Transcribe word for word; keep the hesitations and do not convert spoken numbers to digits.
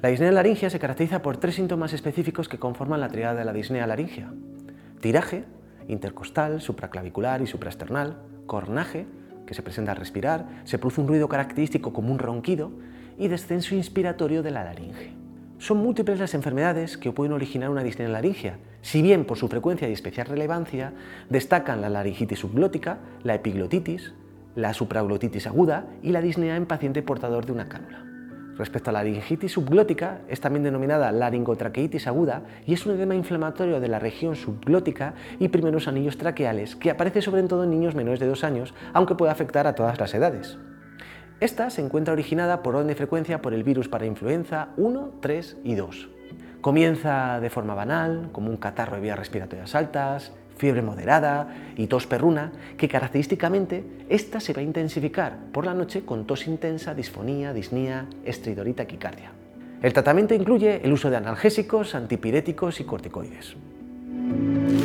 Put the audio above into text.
La disnea laringea se caracteriza por tres síntomas específicos que conforman la tríada de la disnea laringea: tiraje, intercostal, supraclavicular y supraesternal; cornaje, que se presenta al respirar, se produce un ruido característico como un ronquido; y descenso inspiratorio de la laringe. Son múltiples las enfermedades que pueden originar una disnea laringea, si bien por su frecuencia y especial relevancia destacan la laringitis subglótica, la epiglotitis, la supraglotitis aguda y la disnea en paciente portador de una cánula. Respecto a la laringitis subglótica, es también denominada laringotraqueitis aguda y es un edema inflamatorio de la región subglótica y primeros anillos traqueales que aparece sobre todo en niños menores de dos años, aunque puede afectar a todas las edades. Esta se encuentra originada por orden de frecuencia por el virus parainfluenza uno, tres y dos. Comienza de forma banal, como un catarro de vías respiratorias altas, fiebre moderada y tos perruna, que característicamente esta se va a intensificar por la noche con tos intensa, disfonía, disnea, estridor y taquicardia. El tratamiento incluye el uso de analgésicos, antipiréticos y corticoides.